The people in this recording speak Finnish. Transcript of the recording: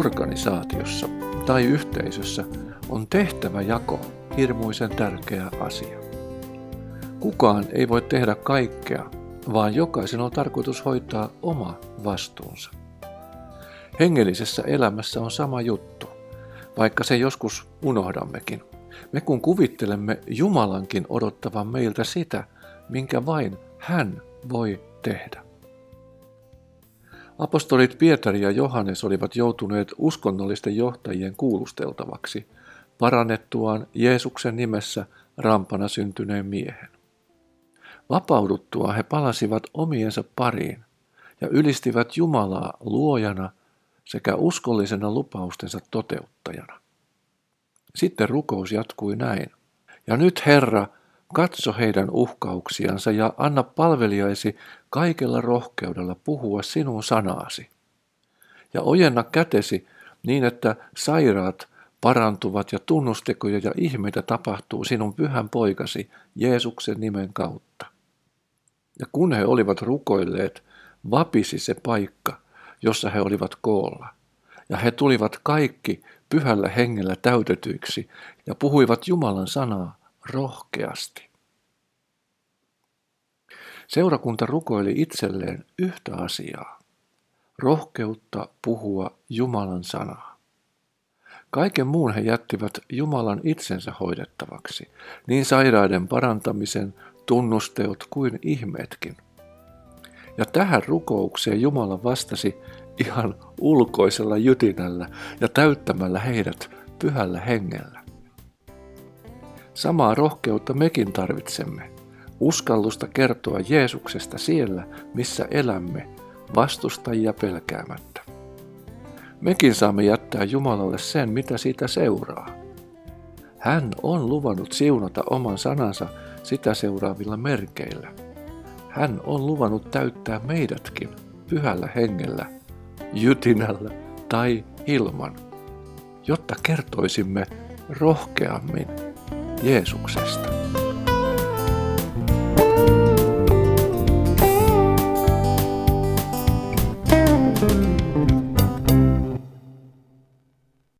organisaatiossa tai yhteisössä on tehtäväjako hirmuisen tärkeä asia. Kukaan ei voi tehdä kaikkea, vaan jokaisen on tarkoitus hoitaa oma vastuunsa. Hengellisessä elämässä on sama juttu, vaikka se joskus unohdammekin. Me kun kuvittelemme Jumalankin odottavan meiltä sitä, minkä vain hän voi tehdä. Apostolit Pietari ja Johannes olivat joutuneet uskonnollisten johtajien kuulusteltavaksi parannettuaan Jeesuksen nimessä rampana syntyneen miehen. Vapauduttua he palasivat omiensa pariin ja ylistivät Jumalaa luojana sekä uskollisena lupaustensa toteuttajana. Sitten rukous jatkui näin. Ja nyt Herra, katso heidän uhkauksiansa ja anna palvelijaisi kaikella rohkeudella puhua sinun sanaasi. Ja ojenna kätesi niin, että sairaat parantuvat ja tunnustekoja ja ihmeitä tapahtuu sinun pyhän poikasi Jeesuksen nimen kautta. Ja kun he olivat rukoilleet, vapisi se paikka, jossa he olivat koolla. Ja he tulivat kaikki pyhällä hengellä täytetyiksi ja puhuivat Jumalan sanaa rohkeasti. Seurakunta rukoili itselleen yhtä asiaa, rohkeutta puhua Jumalan sanaa. Kaiken muun he jättivät Jumalan itsensä hoidettavaksi, niin sairaiden parantamisen, tunnusteot kuin ihmeetkin. Ja tähän rukoukseen Jumala vastasi ihan ulkoisella jytinällä ja täyttämällä heidät pyhällä hengellä. Samaa rohkeutta mekin tarvitsemme, uskallusta kertoa Jeesuksesta siellä, missä elämme, vastustajia pelkäämättä. Mekin saamme jättää Jumalalle sen, mitä siitä seuraa. Hän on luvannut siunata oman sanansa sitä seuraavilla merkeillä. Hän on luvannut täyttää meidätkin pyhällä hengellä, jytinällä tai ilman, jotta kertoisimme rohkeammin Jeesuksesta.